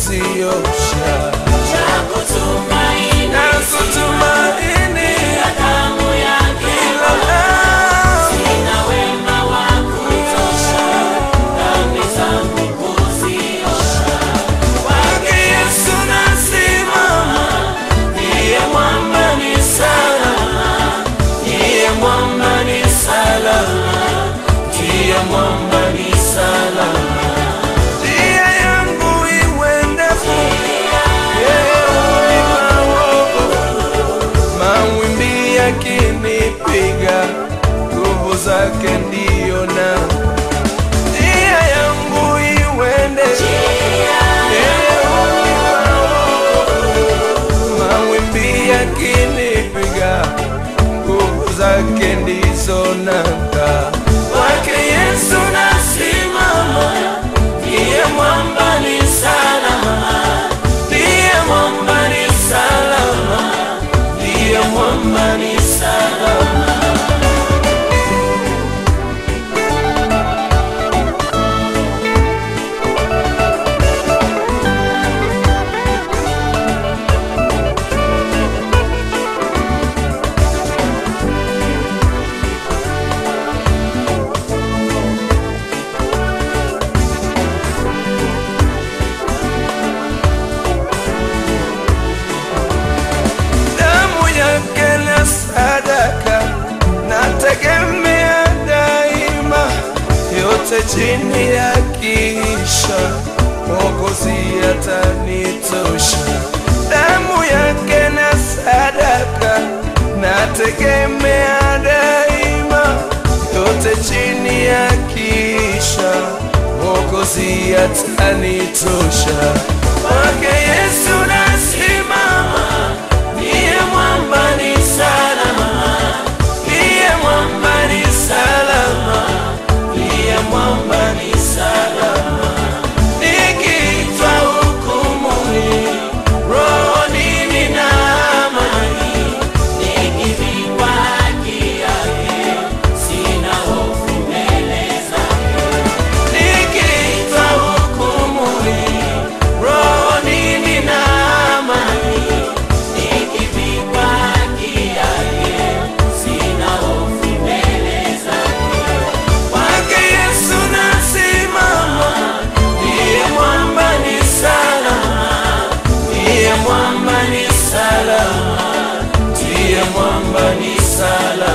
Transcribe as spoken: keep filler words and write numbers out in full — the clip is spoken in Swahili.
kuziosha. Nakutumaini, Nakutumaini ya damu yake Bwana. Sina wema wa kutosha, dhambi zangu kuziosha. kwake Yesu nasimama, Ndiye mwamba ni salama, ndiye mwamba ni salama, ndiye mwamba ni salama. njia yangu iwe ndefu, yeye hunipa wokovu. Mawimbi yakinipiga, nguvu zake ndiyo nanga. Njia yangu iwe ndefu, yeye hunipa wokovu. Mawimbi yakinipiga, nguvu zake ndizo nanga. Kwake Yesu nasimama, Ndiye mwamba ni salama, ndiye mwamba ni salama, ndiye mwamba ni salama. damu yake na sadaka nategemea daima, yote chini ya kisha Mwokozi atanitosha. Damu yake na sadaka nategemea daima, yote chini ya kisha Mwokozi atanitosha. Kwake Yesu nasimama, Ndiye mwamba ni salama, ndiye mwamba ni salama, ndiye mwamba ni salama. nikiitwa hukumuni, Rohoni nina amani, nikivikwa haki yake, sina hofu mbele zake. nikiitwa hukumuni, Rohoni nina amani, nikivikwa haki yake, sina hofu mbele zake. kwake Yesu nasimama, Ndiye mwamba ni salama, ndiye mwamba ni salama, ndiye mwamba ni salama.